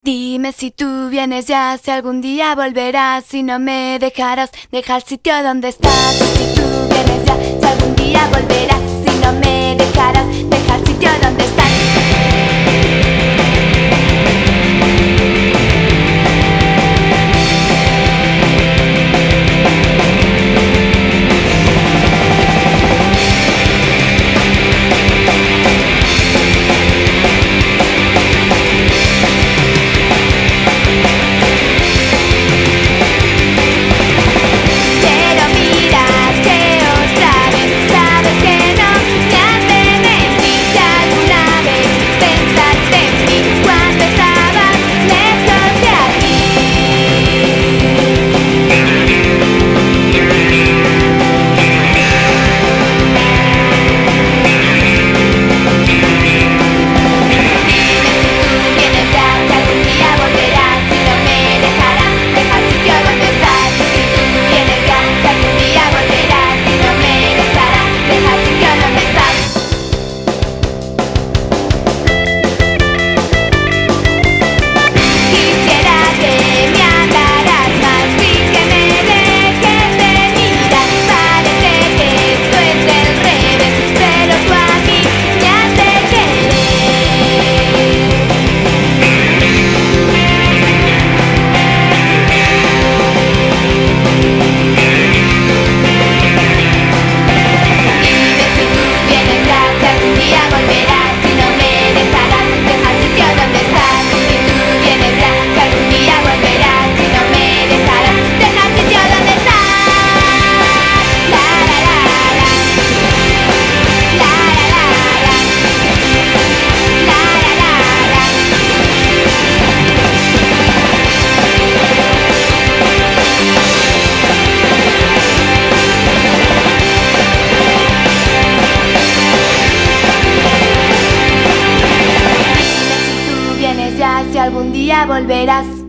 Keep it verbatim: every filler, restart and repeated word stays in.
Dime si tú vienes ya, si algún día volverás, si no me dejarás dejar el sitio donde estás. Si tú vienes ya, si algún día volverás, si no me dejarás dejar el sitio donde estás. Si algún día volverás.